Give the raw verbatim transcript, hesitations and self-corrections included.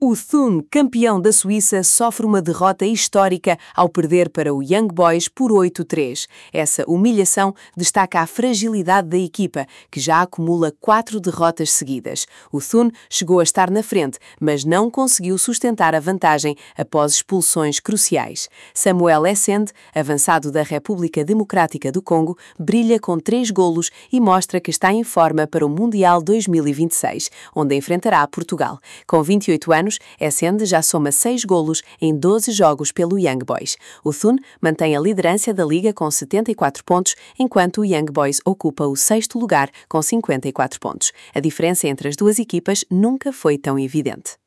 O Thun, campeão da Suíça, sofre uma derrota histórica ao perder para o Young Boys por oito a três. Essa humilhação destaca a fragilidade da equipa, que já acumula quatro derrotas seguidas. O Thun chegou a estar na frente, mas não conseguiu sustentar a vantagem após expulsões cruciais. Samuel Essende, avançado da República Democrática do Congo, brilha com três golos e mostra que está em forma para o Mundial dois mil e vinte e seis, onde enfrentará Portugal. Com vinte e oito anos, Essende já soma seis golos em doze jogos pelo Young Boys. O Thun mantém a liderança da liga com setenta e quatro pontos, enquanto o Young Boys ocupa o sexto lugar com cinquenta e quatro pontos. A diferença entre as duas equipas nunca foi tão evidente.